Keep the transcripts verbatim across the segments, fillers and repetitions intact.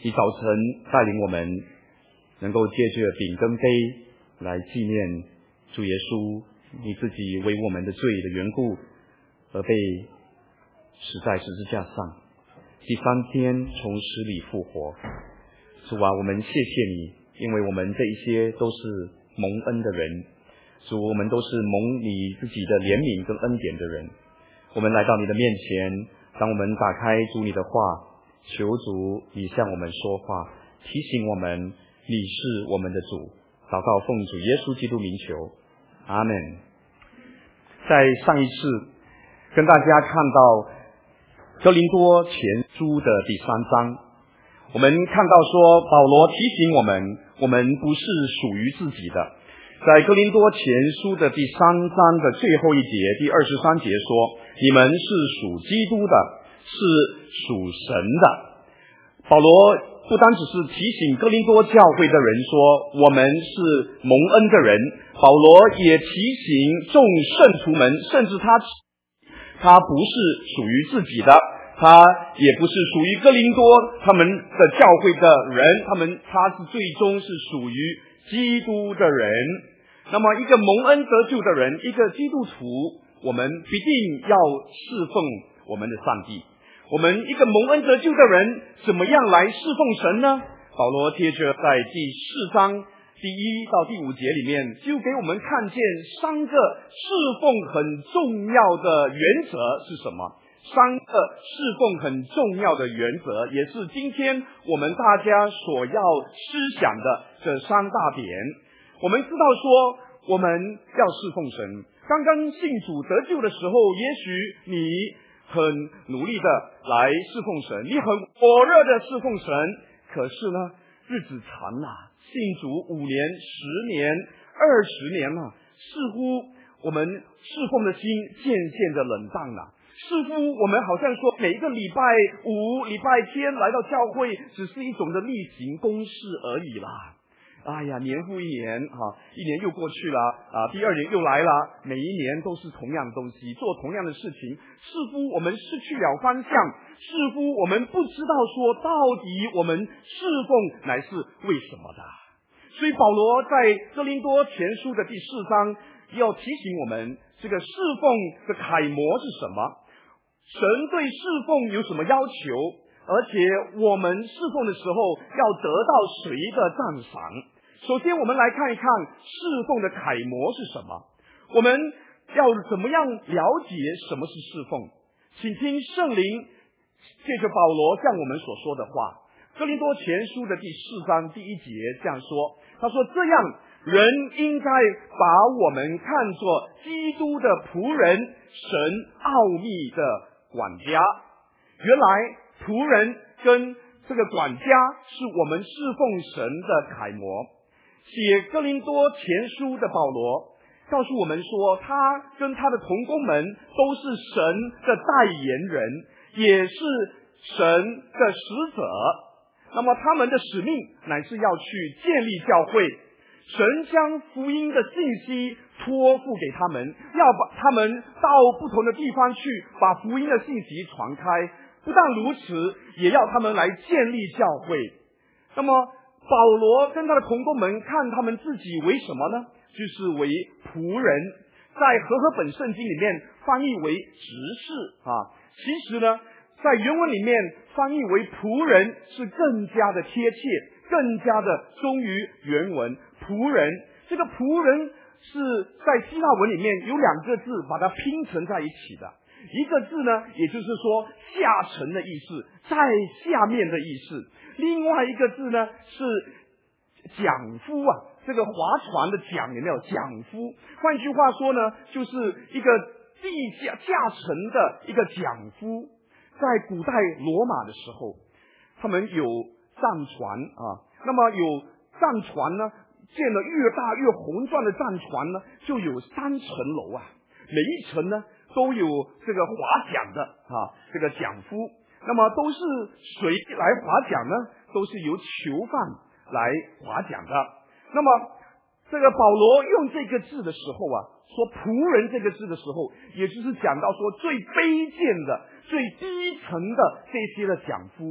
你早晨带领我们能够借着饼跟杯来纪念主耶稣你自己为我们的罪的缘故而被死在十字架上，第三天从死里复活。主啊，我们谢谢你，因为我们这一些都是蒙恩的人，主，我们都是蒙你自己的怜悯跟恩典的人。我们来到你的面前，当我们打开主你的话，求主你向我们说话，提醒我们你是我们的主。祷告奉主耶稣基督名求，阿们。在上一次跟大家看到哥林多前书的第三章，我们看到说保罗提醒我们，我们不是属于自己的。在哥林多前书的第三章的最后一节第二十三节说，你们是属基督的，是属神的。保罗不单只是提醒哥林多教会的人说我们是蒙恩的人，保罗也提醒众圣徒们，甚至他他不是属于自己的，他也不是属于哥林多他们的教会的人，他们他是最终是属于基督的人。那么一个蒙恩得救的人，一个基督徒，我们必定要侍奉我们的上帝。我们一个蒙恩得救的人怎么样来侍奉神呢？保罗接着在第四章第一到第五节里面就给我们看见三个侍奉很重要的原则是什么，三个侍奉很重要的原则，也是今天我们大家所要思想的这三大点。我们知道说我们要侍奉神，刚刚信主得救的时候，也许你很努力的来侍奉神，你很火热的侍奉神，可是呢日子长了，信主五年十年二十年了，似乎我们侍奉的心渐渐的冷淡了，似乎我们好像说每一个礼拜五礼拜天来到教会只是一种的例行公事而已啦。哎呀，年复一年哈，一年又过去了啊，第二年又来了，每一年都是同样的东西，做同样的事情，似乎我们失去了方向，似乎我们不知道说到底我们侍奉乃是为什么的。所以保罗在哥林多前书的第四章要提醒我们，这个侍奉的楷模是什么，神对侍奉有什么要求，而且我们侍奉的时候要得到谁的赞赏。首先我们来看一看侍奉的楷模是什么，我们要怎么样了解什么是侍奉。请听圣灵借着保罗向我们所说的话，哥林多前书的第四章第一节这样说，他说，这样人应该把我们看作基督的仆人，神奥秘的管家。原来仆人跟这个管家是我们侍奉神的楷模。写哥林多前书的保罗告诉我们说，他跟他的同工们都是神的代言人，也是神的使者。那么他们的使命乃是要去建立教会，神将福音的信息托付给他们，要把他们到不同的地方去把福音的信息传开，不但如此，也要他们来建立教会。那么保罗跟他的同工们看他们自己为什么呢？就是为仆人，在和合本圣经里面翻译为执事啊。其实呢，在原文里面翻译为仆人是更加的贴切，更加的忠于原文。仆人，这个仆人是在希腊文里面有两个字把它拼成在一起的，一个字呢也就是说下沉的意思，在下面的意思，另外一个字呢是桨夫啊，这个划船的桨有没有桨夫，换句话说呢就是一个地下下沉的一个桨夫。在古代罗马的时候，他们有战船啊，那么有战船呢，建了越大越宏壮的战船呢，就有三层楼啊，每一层呢都有这个划桨的啊，这个桨夫。那么都是谁来划桨呢？都是由囚犯来划桨的。那么这个保罗用这个字的时候啊，说仆人这个字的时候，也就是讲到说最卑贱的最低层的这些的桨夫，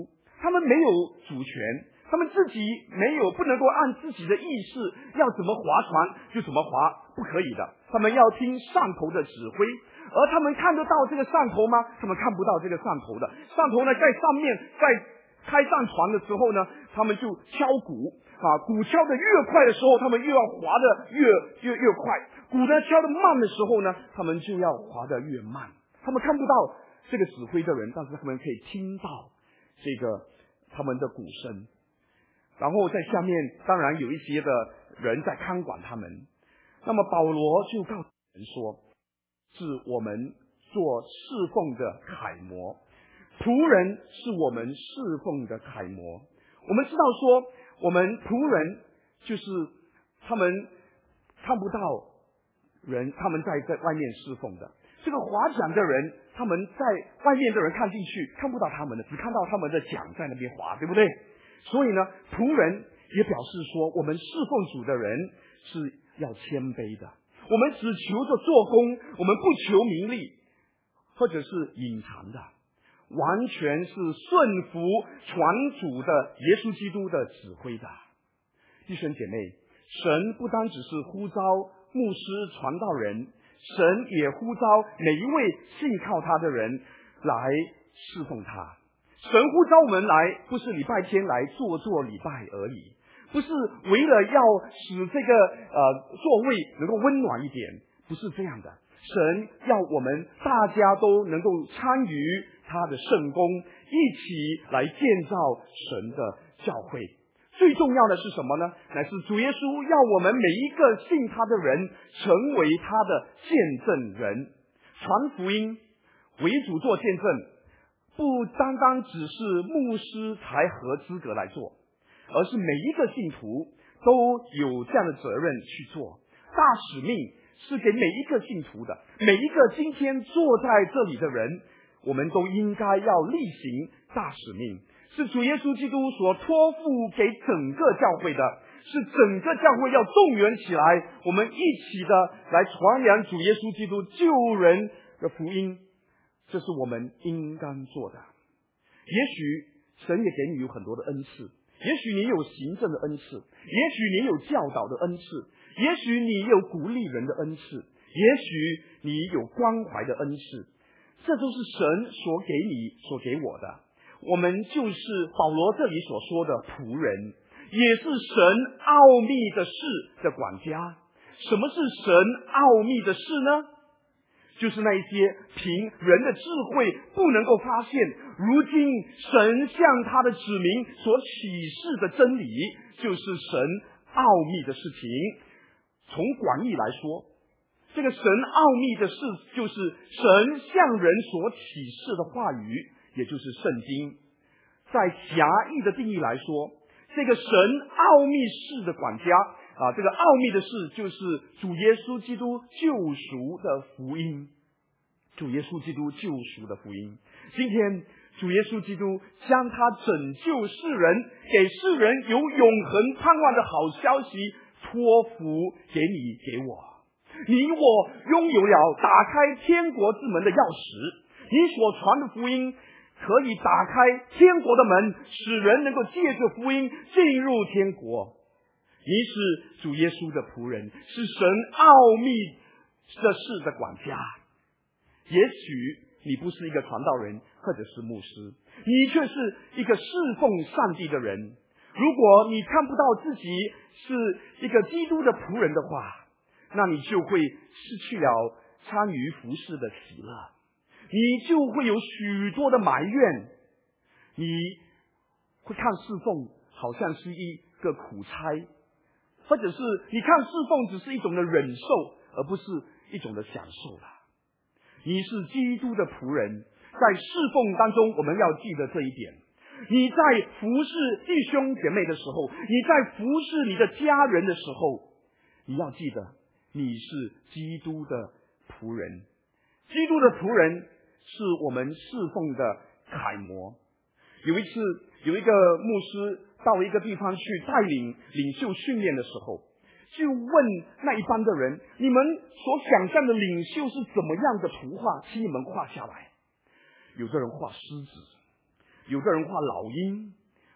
他们没有主权，他们自己没有不能够按自己的意识要怎么划船就怎么划，不可以的。他们要听上头的指挥，而他们看得到这个上头吗？他们看不到这个上头的。上头呢，在上面，在开上船的时候呢，他们就敲鼓啊，鼓敲的越快的时候，他们越要划的越越越快；鼓呢敲的慢的时候呢，他们就要划的越慢。他们看不到这个指挥的人，但是他们可以听到这个他们的鼓声。然后在下面当然有一些的人在看管他们。那么保罗就告诉人说，是我们做侍奉的楷模，仆人是我们侍奉的楷模。我们知道说，我们仆人就是他们看不到人，他们在在外面侍奉的。这个划桨的人，他们在外面的人看进去看不到他们的，只看到他们的桨在那边划，对不对？所以呢，仆人也表示说，我们侍奉主的人是要谦卑的。我们只求着做工，我们不求名利，或者是隐藏的，完全是顺服传主的耶稣基督的指挥的。弟兄姐妹，神不单只是呼召牧师传道人，神也呼召每一位信靠他的人来侍奉他。神呼召我们来，不是礼拜天来做做礼拜而已，不是为了要使这个呃座位能够温暖一点，不是这样的。神要我们大家都能够参与他的圣工，一起来建造神的教会。最重要的是什么呢？乃是主耶稣要我们每一个信他的人成为他的见证人，传福音，为主做见证，不单单只是牧师才合资格来做，而是每一个信徒都有这样的责任去做。大使命是给每一个信徒的，每一个今天坐在这里的人，我们都应该要例行大使命，是主耶稣基督所托付给整个教会的，是整个教会要动员起来，我们一起的来传扬主耶稣基督救人的福音，这是我们应该做的。也许神也给你有很多的恩赐，也许你有行政的恩赐，也许你有教导的恩赐，也许你有鼓励人的恩赐，也许你有关怀的恩赐，这都是神所给你所给我的。我们就是保罗这里所说的仆人，也是神奥秘的事的管家。什么是神奥秘的事呢？就是那一些凭人的智慧不能够发现，如今神向他的子民所启示的真理，就是神奥秘的事情。从广义来说，这个神奥秘的事就是神向人所启示的话语，也就是圣经。在狭义的定义来说，这个神奥秘事的管家啊，这个奥秘的事就是主耶稣基督救赎的福音。主耶稣基督救赎的福音，今天主耶稣基督将他拯救世人，给世人有永恒盼望的好消息托付给你给我。你我拥有了打开天国之门的钥匙，你所传的福音可以打开天国的门，使人能够借着福音进入天国。你是主耶稣的仆人，是神奥秘的事的管家。也许你不是一个传道人或者是牧师，你却是一个侍奉上帝的人。如果你看不到自己是一个基督的仆人的话，那你就会失去了参与服事的喜乐，你就会有许多的埋怨，你会看侍奉好像是一个苦差，或者是你看侍奉只是一种的忍受，而不是一种的享受了。你是基督的仆人，在侍奉当中我们要记得这一点。你在服侍弟兄姐妹的时候，你在服侍你的家人的时候，你要记得你是基督的仆人。基督的仆人是我们侍奉的楷模。有一次有一个牧师到一个地方去带领领袖训练的时候，就问那一班的人，你们所想象的领袖是怎么样的图画，请你们画下来。有的人画狮子，有的人画老鹰，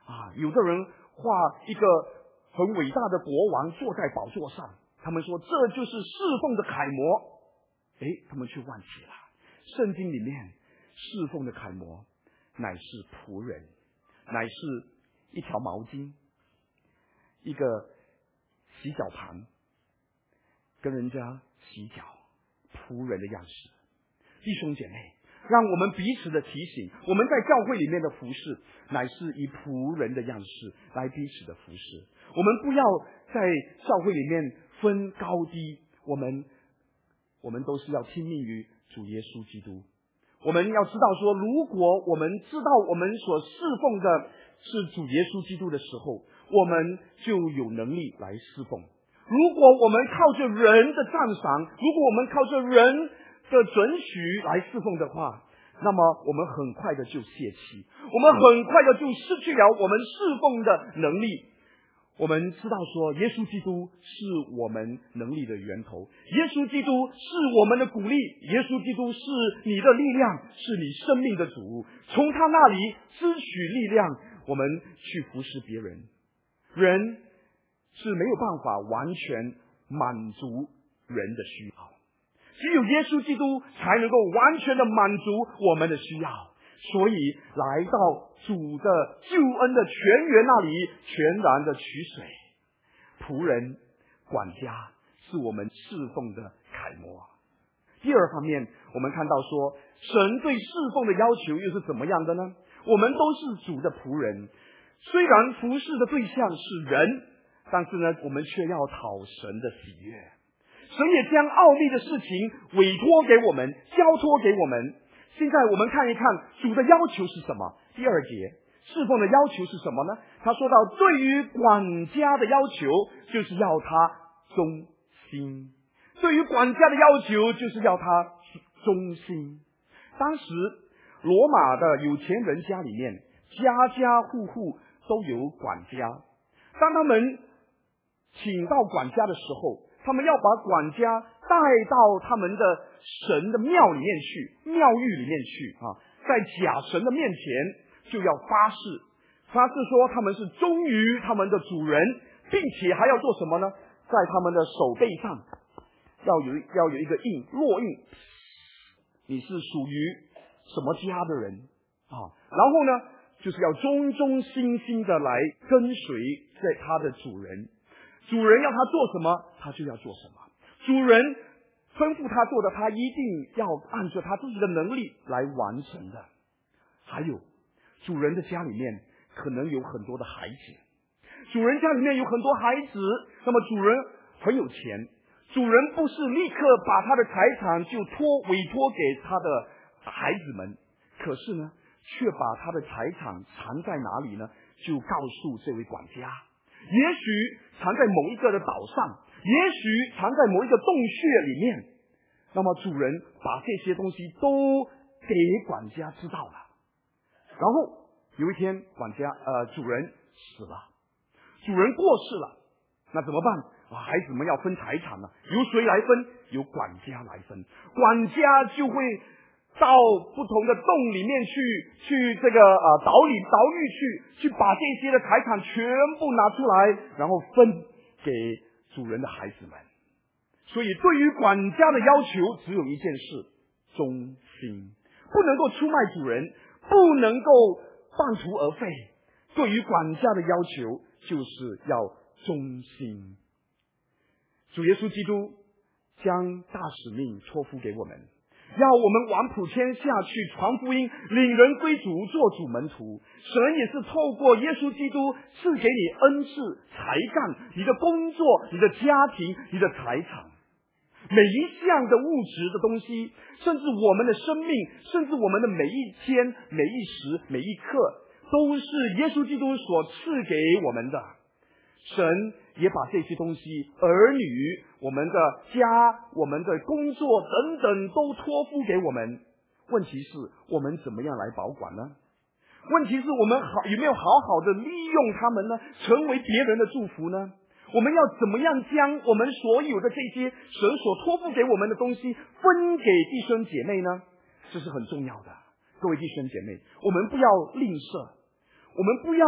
啊，有的人画一个很伟大的国王坐在宝座上，他们说这就是侍奉的楷模。诶，他们却忘记了，圣经里面侍奉的楷模乃是仆人，乃是一条毛巾，一个洗脚盘，跟人家洗脚，仆人的样式。弟兄姐妹，让我们彼此的提醒，我们在教会里面的服侍乃是以仆人的样式来彼此的服侍。我们不要在教会里面分高低，我们我们都是要听命于主耶稣基督。我们要知道说，如果我们知道我们所侍奉的是主耶稣基督的时候，我们就有能力来侍奉。如果我们靠着人的赞赏，如果我们靠着人的准许来侍奉的话，那么我们很快的就泄气，我们很快的就失去了我们侍奉的能力。我们知道说，耶稣基督是我们能力的源头，耶稣基督是我们的鼓励，耶稣基督是你的力量，是你生命的主。从他那里支取力量，我们去服侍别人。人是没有办法完全满足人的需要，只有耶稣基督才能够完全的满足我们的需要。所以来到主的救恩的泉源那里，全然的取水。仆人、管家是我们侍奉的楷模。第二方面，我们看到说，神对侍奉的要求又是怎么样的呢？我们都是主的仆人，虽然服侍的对象是人，但是呢，我们却要讨神的喜悦。神也将奥秘的事情委托给我们，交托给我们。现在我们看一看主的要求是什么。第二节，侍奉的要求是什么呢？他说到，对于管家的要求就是要他忠心。对于管家的要求就是要他忠心。当时罗马的有钱人家里面，家家户户都有管家。当他们请到管家的时候，他们要把管家带到他们的神的庙里面去，庙宇里面去啊，在假神的面前就要发誓，发誓说他们是忠于他们的主人，并且还要做什么呢？在他们的手背上要有要有一个印，烙印，你是属于什么家的人啊？然后呢，就是要忠忠心心的来跟随在他的主人。主人要他做什么，他就要做什么。主人吩咐他做的，他一定要按照他自己的能力来完成的。还有，主人的家里面可能有很多的孩子，主人家里面有很多孩子，那么主人很有钱，主人不是立刻把他的财产就托委托给他的孩子们，可是呢，却把他的财产藏在哪里呢？就告诉这位管家。也许藏在某一个的岛上，也许藏在某一个洞穴里面。那么主人把这些东西都给管家知道了。然后有一天，管家呃主人死了，主人过世了，那怎么办啊？孩子们要分财产了，由谁来分？由管家来分。管家就会到不同的洞里面去，去这个呃岛里岛屿去，去把这些的财产全部拿出来，然后分给主人的孩子们。所以对于管家的要求只有一件事：忠心，不能够出卖主人，不能够半途而废。对于管家的要求就是要忠心。主耶稣基督将大使命托付给我们，要我们往普天下去传福音，领人归主，做主门徒。神也是透过耶稣基督赐给你恩赐、才干，你的工作、你的家庭、你的财产，每一项的物质的东西，甚至我们的生命，甚至我们的每一天、每一时、每一刻，都是耶稣基督所赐给我们的。神也把这些东西，儿女、我们的家、我们的工作等等，都托付给我们。问题是我们怎么样来保管呢？问题是我们好有没有好好的利用它们呢？成为别人的祝福呢？我们要怎么样将我们所有的这些神所托付给我们的东西分给弟兄姐妹呢？这是很重要的。各位弟兄姐妹，我们不要吝啬，我们不要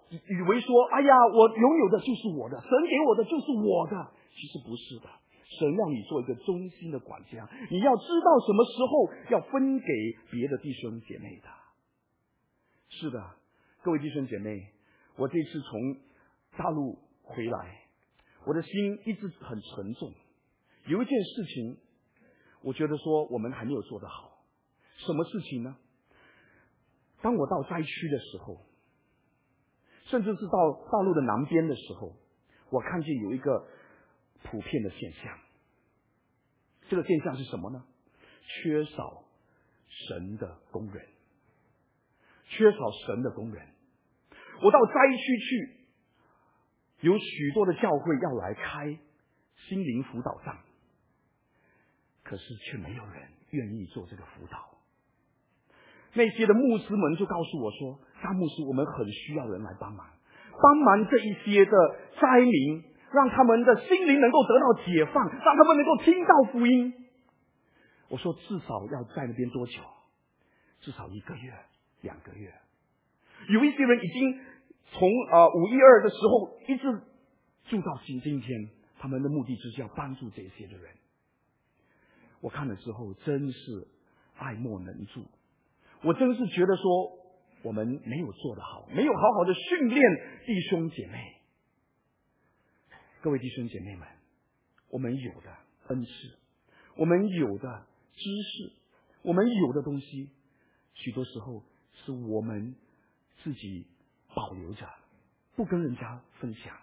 以为说，哎呀，我拥有的就是我的，神给我的就是我的。其实不是的，神让你做一个忠心的管家，你要知道什么时候要分给别的弟兄姐妹的。是的，各位弟兄姐妹，我这次从大陆回来，我的心一直很沉重。有一件事情，我觉得说我们还没有做得好。什么事情呢？当我到灾区的时候，甚至是到大陆的南边的时候，我看见有一个普遍的现象。这个现象是什么呢？缺少神的工人，缺少神的工人。我到灾区去，有许多的教会要来开心灵辅导站，可是却没有人愿意做这个辅导。那些的牧师们就告诉我说，张牧师，我们很需要人来帮忙，帮忙这一些的灾民，让他们的心灵能够得到解放，让他们能够听到福音。我说至少要在那边多久？至少一个月、两个月。有一些人已经从呃五一二的时候一直住到今今天，他们的目的就是要帮助这些的人。我看了之后真是爱莫能助，我真是觉得说我们没有做得好，没有好好的训练弟兄姐妹。各位弟兄姐妹们，我们有的恩赐，我们有的知识，我们有的东西，许多时候是我们自己保留着，不跟人家分享。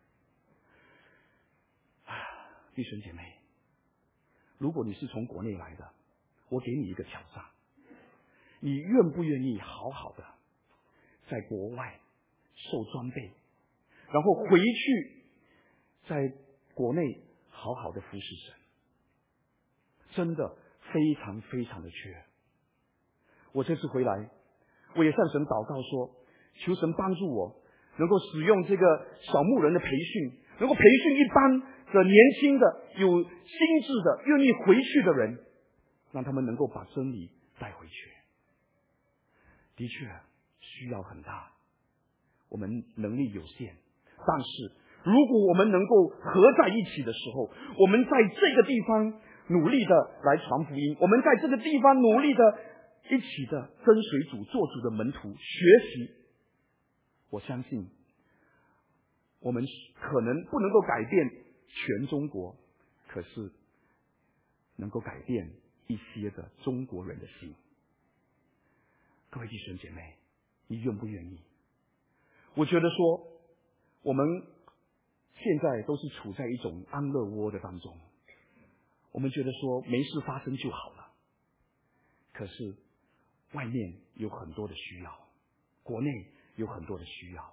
弟兄姐妹，如果你是从国内来的，我给你一个挑战，你愿不愿意好好的在国外受装备，然后回去在国内好好的服侍神？真的非常非常的缺。我这次回来，我也向神祷告说，求神帮助我能够使用这个小牧人的培训，能够培训一班的年轻的有心智的愿意回去的人，让他们能够把真理带回去。的确需要很大，我们能力有限，但是如果我们能够合在一起的时候，我们在这个地方努力的来传福音，我们在这个地方努力的一起的跟随主，做主的门徒，学习，我相信我们可能不能够改变全中国，可是能够改变一些的中国人的心。各位弟兄姐妹，你愿不愿意？我觉得说我们现在都是处在一种安乐窝的当中，我们觉得说没事发生就好了，可是外面有很多的需要，国内有很多的需要。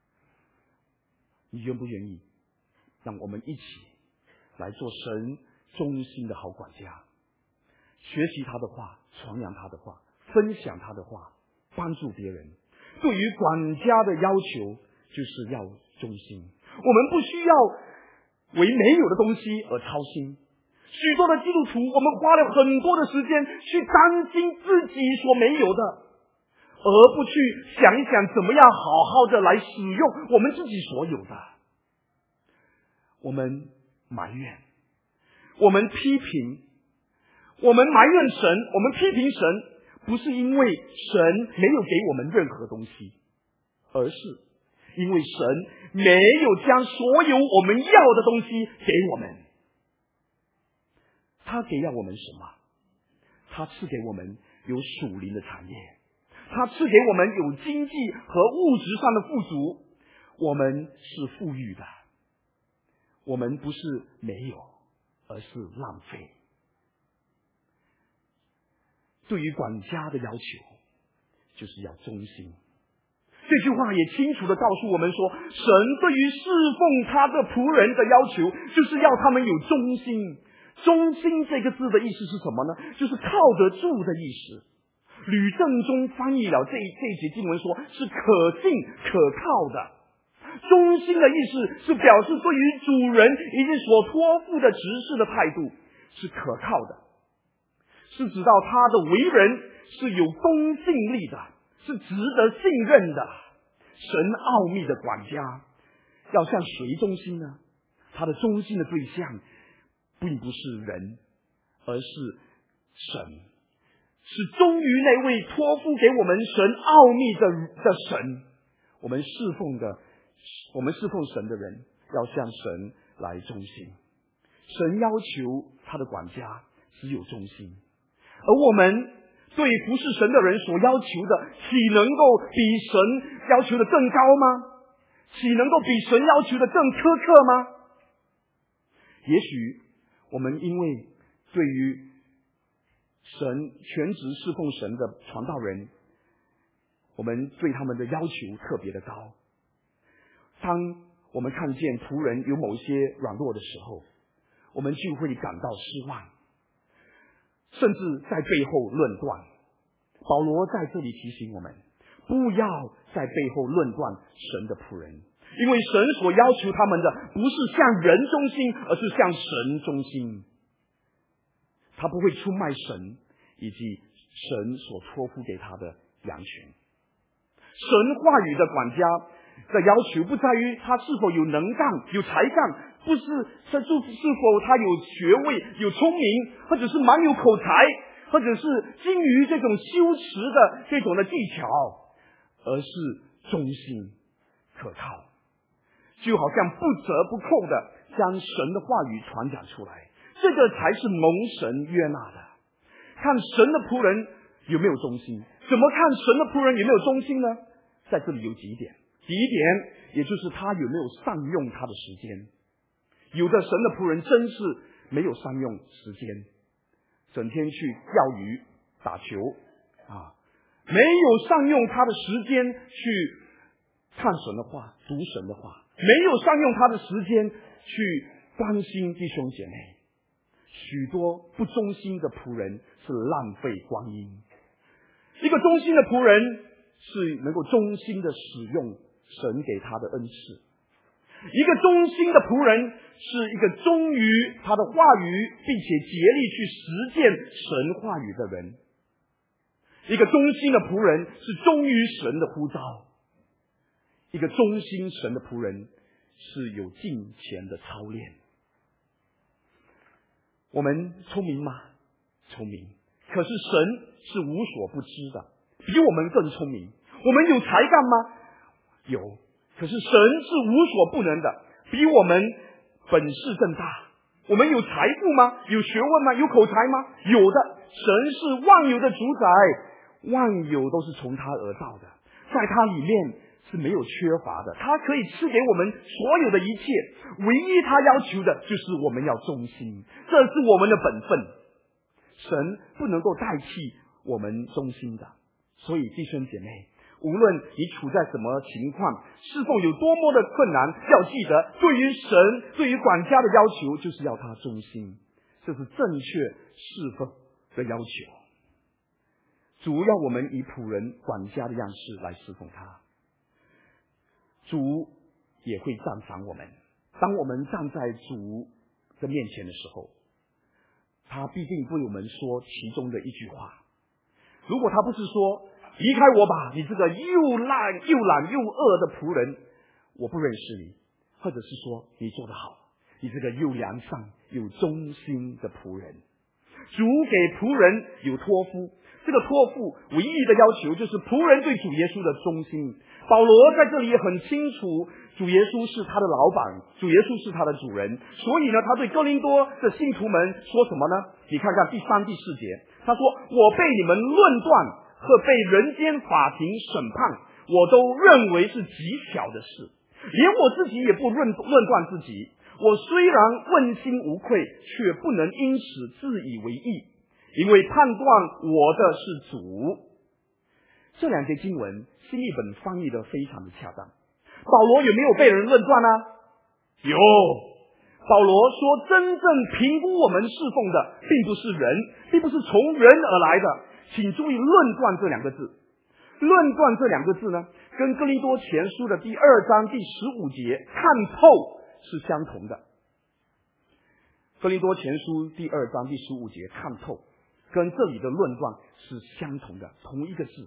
你愿不愿意让我们一起来做神忠心的好管家，学习他的话，传扬他的话，分享他的话，帮助别人。对于管家的要求就是要忠心，我们不需要为没有的东西而操心。许多的基督徒，我们花了很多的时间去担心自己所没有的，而不去想一想怎么样好好的来使用我们自己所有的。我们埋怨，我们批评，我们埋怨神，我们批评神，不是因为神没有给我们任何东西，而是因为神没有将所有我们要的东西给我们。他给要我们什么？他赐给我们有属灵的产业，他赐给我们有经济和物质上的富足，我们是富裕的，我们不是没有，而是浪费。对于管家的要求就是要忠心，这句话也清楚地告诉我们说，神对于侍奉他的仆人的要求就是要他们有忠心。忠心这个字的意思是什么呢？就是靠得住的意思。吕正中翻译了这一这一节经文说是可信可靠的。忠心的意思是表示对于主人以及所托付的执事的态度是可靠的，是指到他的为人是有公信力的，是值得信任的， 神奥秘的管家要向谁忠心呢？他的忠心的对象并不是人，而是神，是忠于那位托付给我们神奥秘的的神。我们侍奉的，我们侍奉神的人要向神来忠心。神要求他的管家只有忠心，而我们对服侍神的人所要求的，岂能够比神要求的更高吗？岂能够比神要求的更苛刻吗？也许我们因为对于神全职侍奉神的传道人，我们对他们的要求特别的高。当我们看见仆人有某些软弱的时候，我们就会感到失望，甚至在背后论断。保罗在这里提醒我们，不要在背后论断神的仆人，因为神所要求他们的不是向人忠心，而是向神忠心。他不会出卖神以及神所托付给他的羊群。神话语的管家的要求不在于他是否有能干有才干，不是是否他有学位有聪明，或者是蛮有口才，或者是精于这种修辞的这种的技巧，而是忠心可靠，就好像不折不扣的将神的话语传讲出来，这个才是蒙神悦纳的。看神的仆人有没有忠心，怎么看神的仆人有没有忠心呢？在这里有几点。第一点，也就是他有没有善用他的时间。有的神的仆人真是没有善用时间，整天去钓鱼打球啊，没有善用他的时间去看神的话读神的话，没有善用他的时间去关心弟兄姐妹。许多不忠心的仆人是浪费光阴。一个忠心的仆人是能够忠心的使用神给他的恩赐。一个忠心的仆人是一个忠于他的话语，并且竭力去实践神话语的人。一个忠心的仆人是忠于神的呼召。一个忠心神的仆人是有敬虔的操练。我们聪明吗？聪明。可是神是无所不知的，比我们更聪明。我们有才干吗？有。可是神是无所不能的，比我们本事更大。我们有财富吗？有学问吗？有口才吗？有的。神是万有的主宰，万有都是从他而造的，在他里面是没有缺乏的，他可以赐给我们所有的一切。唯一他要求的就是我们要忠心，这是我们的本分。神不能够代替我们忠心的。所以弟兄姐妹，无论你处在什么情况，侍奉有多么的困难，要记得对于神对于管家的要求就是要他忠心，这是正确侍奉的要求。主要我们以仆人管家的样式来侍奉他，主也会赞赏我们。当我们站在主的面前的时候，他必定对我们说其中的一句话。如果他不是说离开我吧，你这个又烂又懒又恶的仆人，我不认识你，或者是说你做得好，你这个又良善又忠心的仆人。主给仆人有托付，这个托付唯一的要求就是仆人对主耶稣的忠心。保罗在这里也很清楚，主耶稣是他的老板，主耶稣是他的主人，所以呢，他对哥林多的信徒们说什么呢？你看看第三、第四节，他说：“我被你们论断和被人间法庭审判，我都认为是极小的事，连我自己也不论论断自己。我虽然问心无愧，却不能因此自以为义，因为判断我的是主。”这两节经文新译本翻译的非常的恰当。保罗有没有被人论断呢？有。保罗说，真正评估我们侍奉的并不是人，并不是从人而来的。请注意论断这两个字。论断这两个字呢，跟哥林多前书的第二章第十五节看透是相同的。哥林多前书第二章第十五节看透跟这里的论断是相同的，同一个字。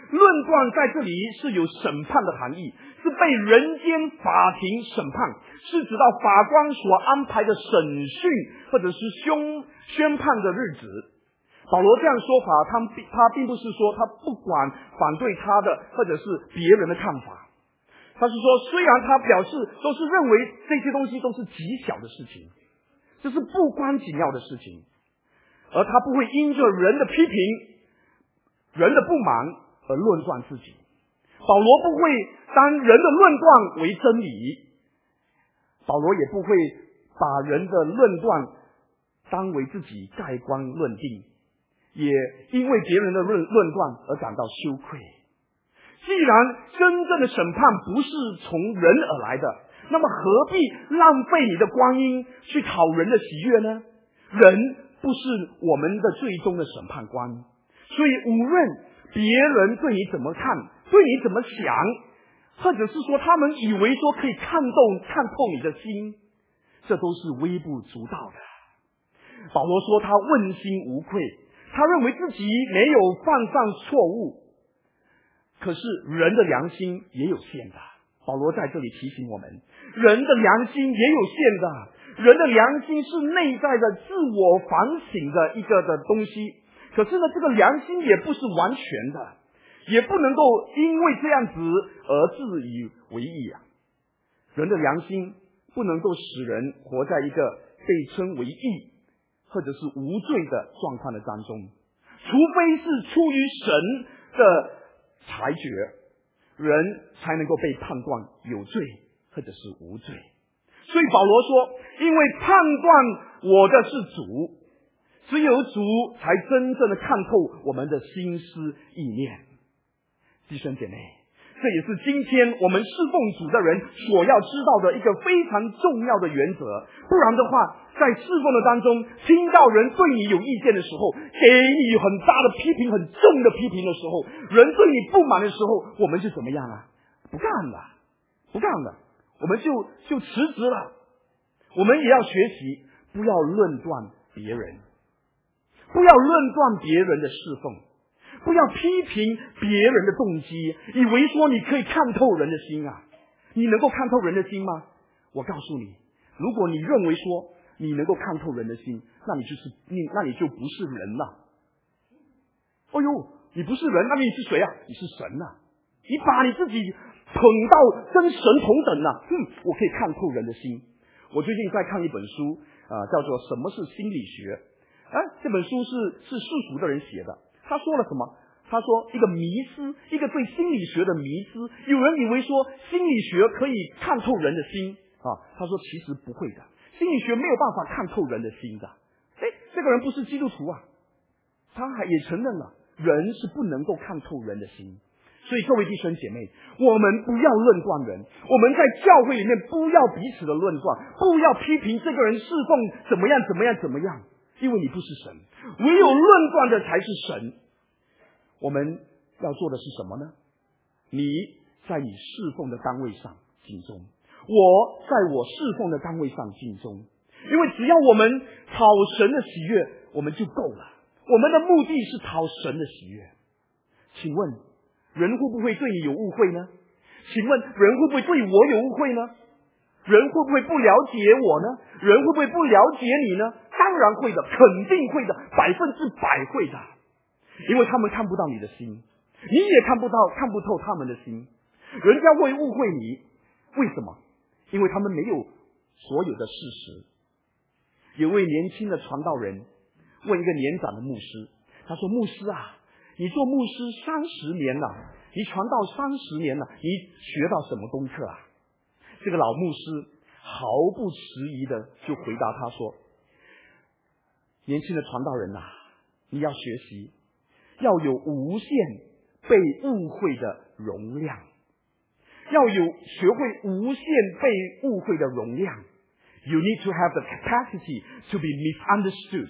论断在这里是有审判的含义，是被人间法庭审判，是指到法官所安排的审讯或者是宣宣判的日子。保罗这样说法，他他并不是说他不管反对他的或者是别人的看法，他是说虽然他表示都是认为这些东西都是极小的事情，这是不关紧要的事情，而他不会因着人的批评、人的不满而论断自己。保罗不会当人的论断为真理，保罗也不会把人的论断当为自己盖棺论定，也因为别人的论论断而感到羞愧。既然真正的审判不是从人而来的，那么何必浪费你的光阴去讨人的喜悦呢？人不是我们的最终的审判官，所以无论别人对你怎么看，对你怎么想，或者是说他们以为说可以看透看透你的心，这都是微不足道的。保罗说他问心无愧，他认为自己没有犯上错误，可是人的良心也有限的。保罗在这里提醒我们，人的良心也有限的，人的良心是内在的自我反省的一个的东西，可是呢，这个良心也不是完全的，也不能够因为这样子而自以为意啊。人的良心不能够使人活在一个被称为义或者是无罪的状况的当中，除非是出于神的裁决，人才能够被判断有罪或者是无罪。所以保罗说，因为判断我的是主，只有主才真正的看透我们的心思意念。弟兄姐妹，这也是今天我们侍奉主的人所要知道的一个非常重要的原则。不然的话，在侍奉的当中，听到人对你有意见的时候，给你很大的批评、很重的批评的时候，人对你不满的时候，我们就怎么样啊？不干了，不干了，我们就就辞职了。我们也要学习，不要论断别人，不要论断别人的侍奉，不要批评别人的动机，以为说你可以看透人的心啊。你能够看透人的心吗？我告诉你，如果你认为说你能够看透人的心，那你就是你那你就不是人了。哎呦，你不是人，那你是谁啊？你是神啊。你把你自己捧到跟神同等啊，哼，我可以看透人的心。我最近在看一本书啊、呃，叫做《什么是心理学》啊，这本书是是世俗的人写的。他说了什么？他说一个迷思，一个对心理学的迷思。有人以为说心理学可以看透人的心啊，他说其实不会的，心理学没有办法看透人的心的。哎，这个人不是基督徒啊，他还也承认了人是不能够看透人的心。所以各位弟兄姐妹，我们不要论断人，我们在教会里面不要彼此的论断，不要批评这个人侍奉怎么样怎么样怎么样，因为你不是神，唯有论断的才是神。我们要做的是什么呢？你在你侍奉的单位上尽忠，我在我侍奉的单位上尽忠，因为只要我们讨神的喜悦，我们就够了。我们的目的是讨神的喜悦。请问人会不会对你有误会呢？请问人会不会对我有误会呢？人会不会不了解我呢？人会不会不了解你呢？当然会的，肯定会的，百分之百会的。因为他们看不到你的心，你也看不到看不透他们的心。人家会误会你，为什么？因为他们没有所有的事实。有位年轻的传道人问一个年长的牧师，他说：牧师啊，你做牧师三十年了，你传道三十年了，你学到什么功课啊？这个老牧师毫不迟疑的就回答他说：年轻的传道人啊，你要学习要有无限被误会的容量，要有学会无限被误会的容量。You need to have the capacity to be misunderstood,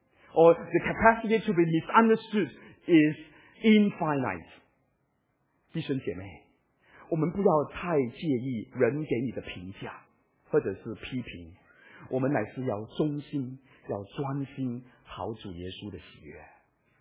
or the capacity to be misunderstood is infinite. 弟兄姐妹，我们不要太介意人给你的评价或者是批评，我们乃是要忠心，要专心讨主耶稣的喜悦。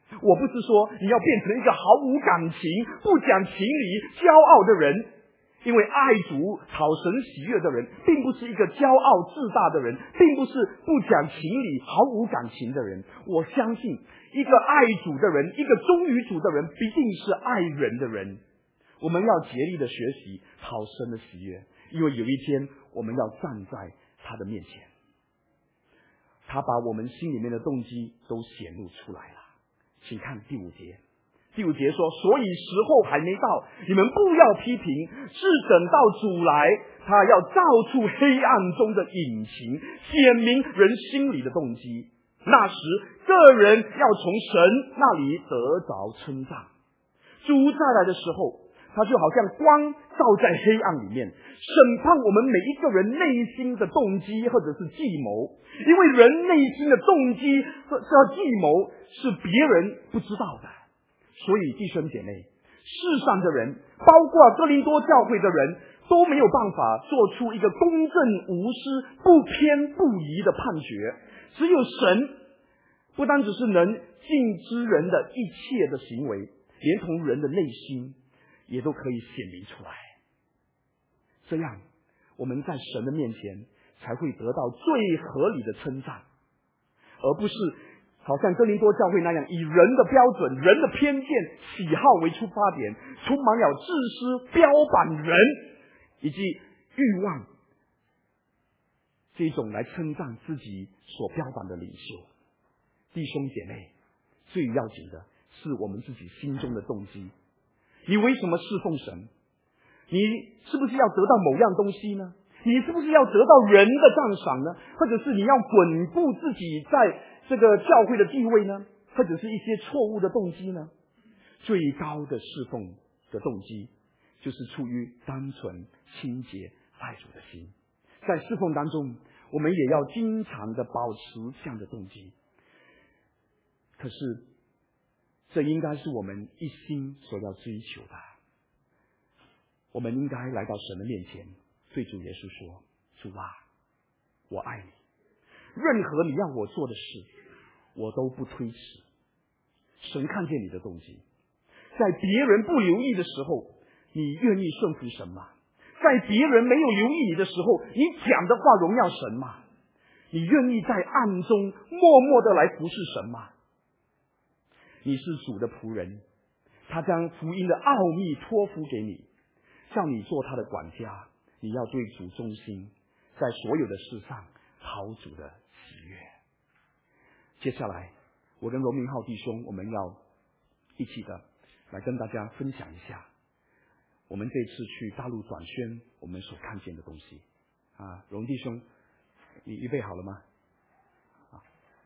我不是说你要变成一个毫无感情、不讲情理、骄傲的人，因为爱主、讨神喜悦的人，并不是一个骄傲自大的人，并不是不讲情理、毫无感情的人。我相信，一个爱主的人，一个忠于主的人，必定是爱人的人。我们要竭力的学习讨神的喜悦，因为有一天我们要站在他的面前，他把我们心里面的动机都显露出来了。请看第五节，第五节说，所以时候还没到，你们不要批评，是等到主来，他要照出黑暗中的隐情，显明人心里的动机。那时个人要从神那里得着称赞。主再来的时候，他就好像光照在黑暗里面，审判我们每一个人内心的动机或者是计谋。因为人内心的动机和计谋是别人不知道的，所以弟兄姐妹，世上的人，包括哥林多教会的人，都没有办法做出一个公正无私、不偏不倚的判决。只有神不单只是能尽知人的一切的行为，连同人的内心也都可以显明出来。这样我们在神的面前才会得到最合理的称赞，而不是好像哥林多教会那样以人的标准、人的偏见、喜好为出发点，充满了自私、标榜人以及欲望，这种来称赞自己所标榜的领袖。弟兄姐妹，最要紧的是我们自己心中的动机。你为什么侍奉神？你是不是要得到某样东西呢？你是不是要得到人的赞赏呢？或者是你要稳固自己在这个教会的地位呢？或者是一些错误的动机呢？最高的侍奉的动机就是出于单纯、清洁、爱主的心。在侍奉当中，我们也要经常的保持这样的动机。可是这应该是我们一心所要追求的。我们应该来到神的面前，对主耶稣说，主啊，我爱你，任何你要我做的事我都不推迟。神看见你的动机，在别人不留意的时候，你愿意顺服神吗？在别人没有留意你的时候，你讲的话荣耀神吗？你愿意在暗中默默的来服侍神吗？你是主的仆人，他将福音的奥秘托付给你，叫你做他的管家。你要对主忠心，在所有的事上讨主的喜悦。接下来我跟荣明浩弟兄，我们要一起的来跟大家分享一下我们这次去大陆转宣我们所看见的东西啊。荣弟兄，你预备好了吗？啊，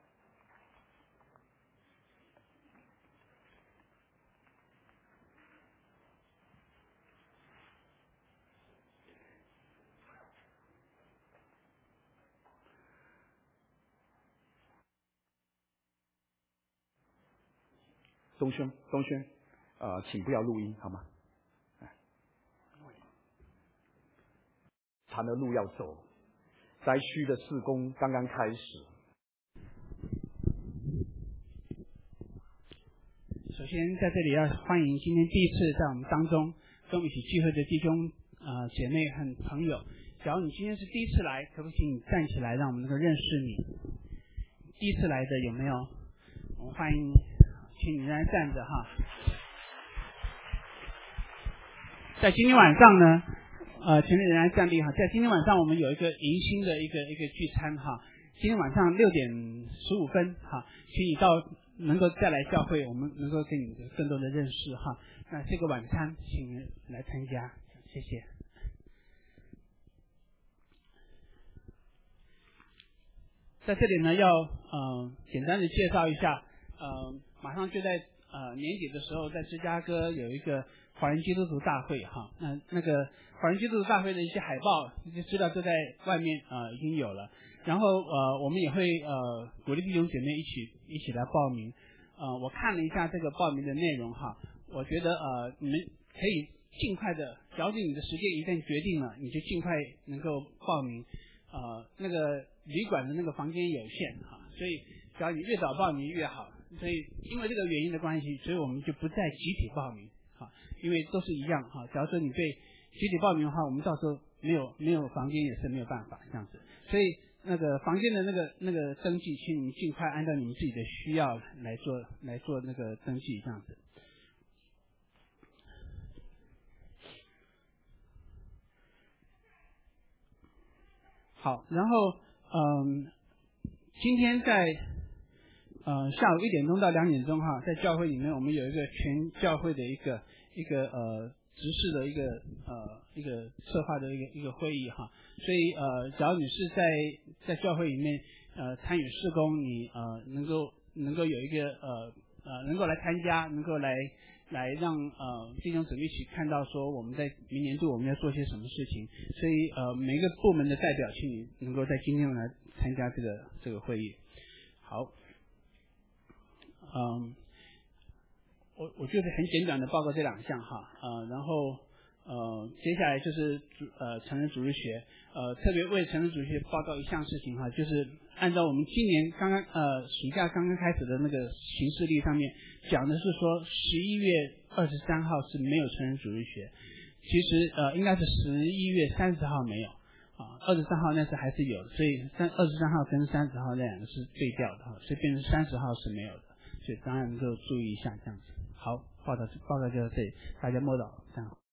东轩，东轩，呃，请不要录音好吗？长的路要走，灾区的事工刚刚开始。 首先在这里要欢迎今天第一次在我们当中跟我们一起聚会的弟兄、呃、姐妹和朋友。假如你今天是第一次来，可不可以请你站起来，让我们能够认识你？第一次来的有没有？我们欢迎，请你仍然站着哈。在今天晚上呢，呃，请你仍然站立哈。在今天晚上我们有一个迎新的一个一个聚餐哈。今天晚上六点十五分哈，请你到能够再来教会，我们能够跟你更多的认识哈。那这个晚餐请你来参加，谢谢。在这里呢，要呃简单的介绍一下，呃，马上就在呃年底的时候，在芝加哥有一个华人基督徒大会哈。那那个华人基督徒大会的一些海报，一些资料都在外面呃已经有了。然后呃我们也会呃鼓励弟兄姐妹一起一起来报名。呃我看了一下这个报名的内容哈，我觉得呃你们可以尽快的，只要是你的时间一旦决定了，你就尽快能够报名。呃那个旅馆的那个房间有限哈，所以只要你越早报名越好。 所以因为这个原因的关系，所以我们就不再集体报名，哈，因为都是一样哈。假如说你被集体报名的话，我们到时候没有没有房间也是没有办法这样子。所以那个房间的那个那个登记，请你们尽快按照你们自己的需要来做来做那个登记这样子。好，然后嗯，今天在呃下午一点钟到两点钟哈，在教会里面我们有一个全教会的一个一个呃执事的一个呃一个策划的一个一个会议哈，所以呃只要你是在在教会里面呃参与事工，你呃能够能够有一个呃呃能够来参加，能够来来让呃弟兄姊妹一起看到说我们在明年度我们要做些什么事情，所以呃每个部门的代表请你能够在今天来参加这个这个会议。好，嗯，我我就是很简短的报告这两项哈，呃然后呃接下来就是主呃成人主日学，呃特别为成人主日学报告一项事情哈，就是按照我们今年刚刚呃暑假刚刚开始的那个行事历上面讲的是说十一月二十三号是没有成人主日学，其实呃应该是十一月三十号没有啊，二十三号那是还是有，所以三二十三号跟三十号那两个是对调的哈，所以变成三十号是没有的，所以当然能够注意一下这样子。好，报道报告就到这里，大家摸到这样。